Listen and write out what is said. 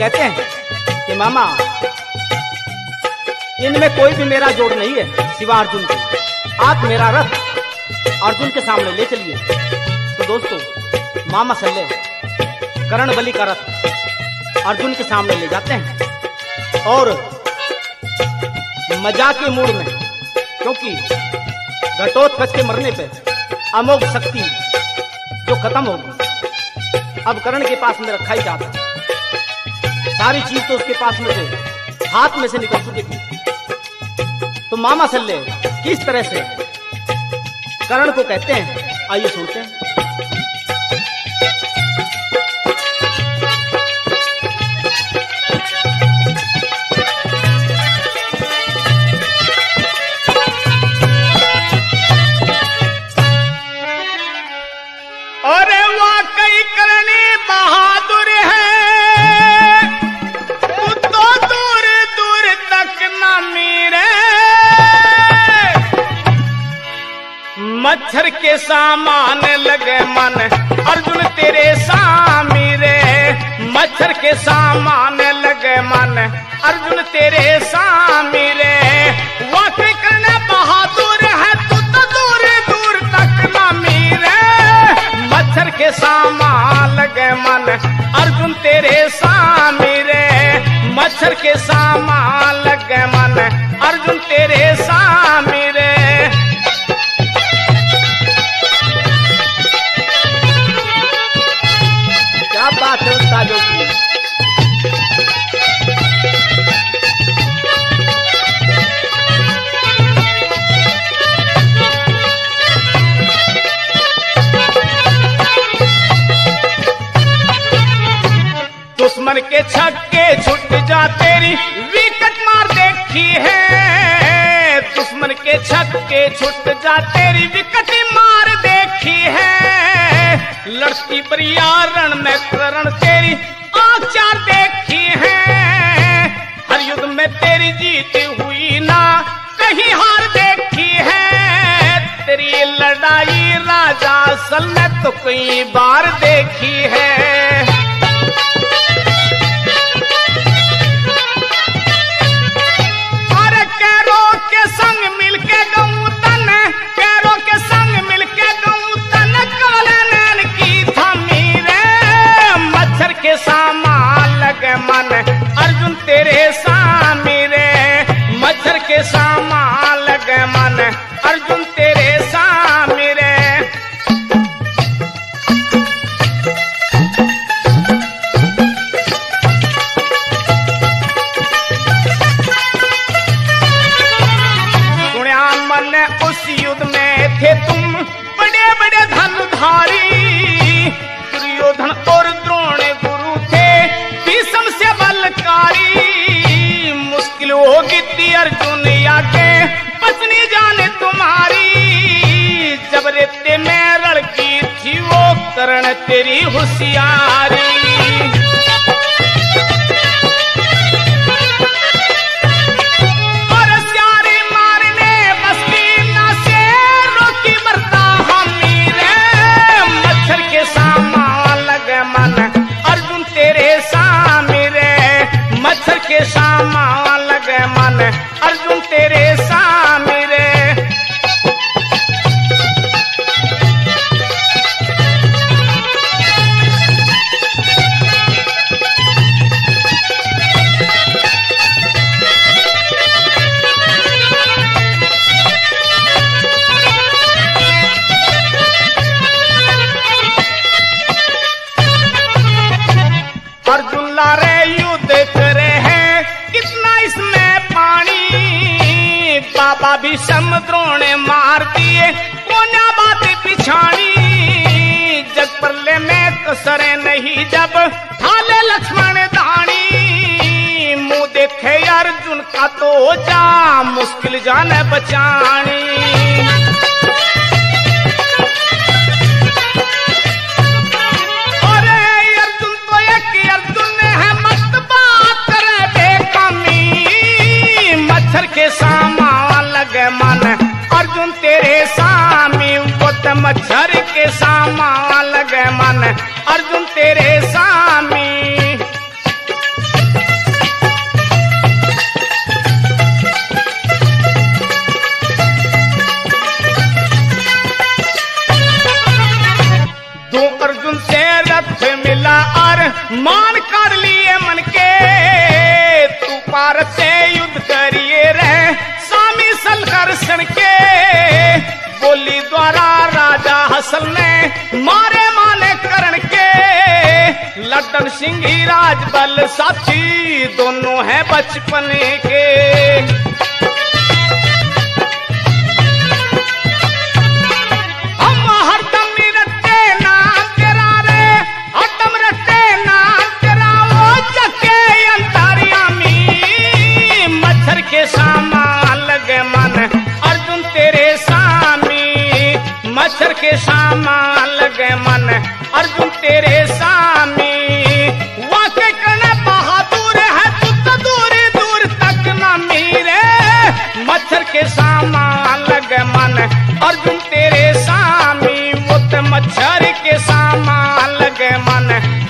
कहते हैं कि मामा इनमें कोई भी मेरा जोड़ नहीं है सिवा अर्जुन के, आप मेरा रथ अर्जुन के सामने ले चलिए। तो दोस्तों मामा सल्ले कर्ण बलि का रथ अर्जुन के सामने ले जाते हैं और मजाक के मूड में, क्योंकि घटोत्कच के मरने पे अमोघ शक्ति जो खत्म होगी अब कर्ण के पास में रखा ही जाता, सारी चीज तो उसके पास में से हाथ में से निकल चुकी थी। तो मामा सल्ले किस तरह से कर्ण को कहते हैं, आइए सुनते हैं। अरे वाकई करनी बहादुर है, तू तो दूर दूर तक न मीरे, मच्छर के सामान लगे मन अर्जुन तेरे सामी रे, मच्छर के सामान लगे मन अर्जुन तेरे सामी रे। वाकई करने बहादुर है, तू तो दूर दूर तक न मीरे, मच्छर के सामान लगे मन अर्जुन तेरे सामी रे, मच्छर के सामान लगे मन अर्जुन तेरे सामी रे। क्या बात है उस्तादों की। दुश्मन के छक्के छुट जा तेरी विकेट मार देखी है, दुश्मन के छक्के छुट जा तेरी विकेट मार देखी है, लड़ती परियारण में करण तेरी आँख चार देखी है, हर युद्ध में तेरी जीत हुई ना कहीं हार देखी है, तेरी लड़ाई राजा सल ने तो कई बार देखी है। के सामान लगे मन अर्जुन तेरे सामी रे, मच्छर के सामान लगे मन अर्जुन तेरे सामी रे। सुनिया मन उस युद्ध में थे तुम बड़े बड़े धनुधारी, दुर्योधन और द्रोण गुरु थे भीष्म से बलकारी, मुश्किल होगी थी अर्जुन आगे बचनी जाने तुम्हारी, जब रेते में लड़की थी वो कर्ण तेरी होशियारी। के सामान लगे मन अर्जुन तेरे सामी रे। अर्जुन लारे युद्ध करे हैं कितना इसमें पानी, बाबा भी समुद्रों ने मार दिए कोना बात पिछाड़ी, जग परले में कसरे नहीं जब ढाले लक्ष्मण दानी, मुंह देखे अर्जुन का तो जा मुश्किल जाने बचानी। के सामान लगे मन अर्जुन तेरे सामी, वो तो मच्छर के सामान लगे मन अर्जुन तेरे सामी। सिंह राज बल साथी दोनों हैं बचपन के। हम हरदम रटते नाम तेरा रे, हरदम रटते नाम तेरा, वो जके अंतर्यामी। मच्छर के सामान लगे मन अर्जुन तेरे सामी, मच्छर के सामान लगे मन अर्जुन तेरे सामी। वाके करने बहादुर है तू तो दूर दूर तक न मीरे, मच्छर के सामान लगे मन अर्जुन तेरे सामी। वो तो मच्छर के सामान लगे मन